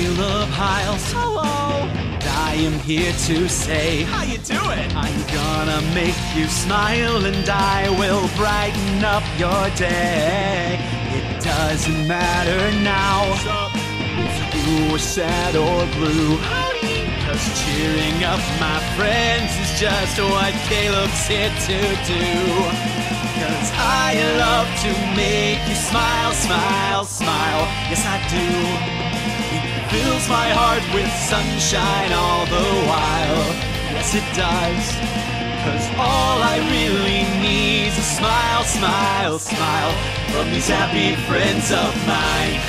Caleb Hiles. Hello. And I am here to say, How you doing? I'm gonna make you smile and I will brighten up your day. It doesn't matter now if you were sad or blue. Cause cheering up my friends is just what Caleb's here to do. Cause I love to make you smile, smile, smile. Yes, I do. It fills my heart with sunshine all the while. Yes, it does. Cause all I really need is a smile, smile, smile from these happy friends of mine.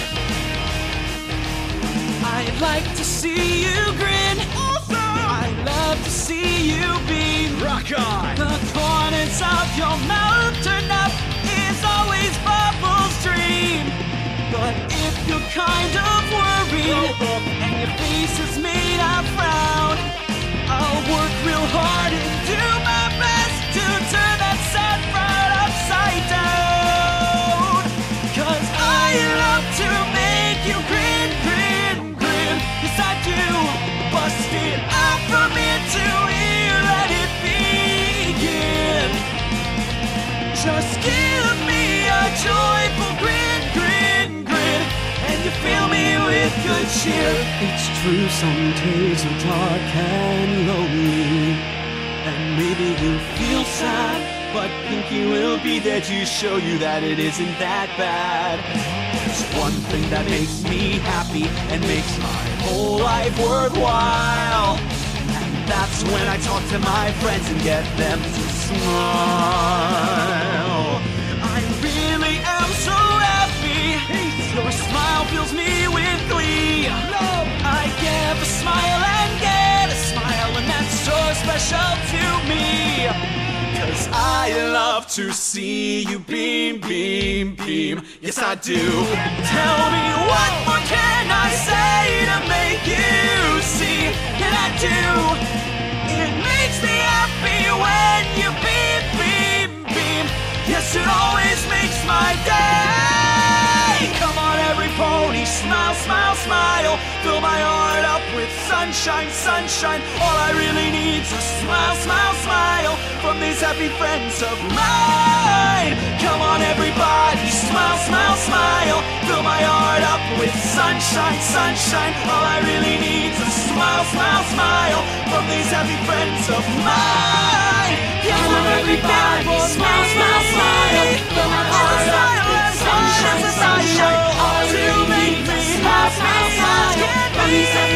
I'd like to see you grin. I'd love to see you beam. Rock on! The corners of your mouth turn up is always Bubbles' dream. But if you're kind of worried and your face is made of frown, I'll work real hard and do my best to turn that sad frown upside down. Cause I love to make you grin, grin, grin. Yes, I do. Bust it out from ear to ear, let it begin. Just give me a joyful grin, grin, grin, and you fill me with good cheer. It's true, some days are dark and lonely, and maybe you feel sad, but Pinky will be there to show you that it isn't that bad. There's one thing that makes me happy and makes my whole life worthwhile, and that's when I talk to my friends and get them to smile. I really am so happy. Your smile fills me with glee. I give a smile and get a smile, and that's so special to me. Cause I love to see you beam, beam, beam. Yes, I do. Tell me what more can I say to make you see that I do. It makes me happy when you beam, beam, beam. Yes, it always makes my day. Come on, every pony, smile, smile, smile. Fill my heart up with sunshine, sunshine. All I really need is a smile, smile, smile from these happy friends of mine. Come on, everybody, smile, smile, smile. Fill my heart up with sunshine, sunshine. All I really need is a smile, smile, smile from these happy friends of mine. Come on, everybody, smile, smile, smile. Fill my heart up with sunshine, sunshine. All I really need is a smile, smile, smile from these happy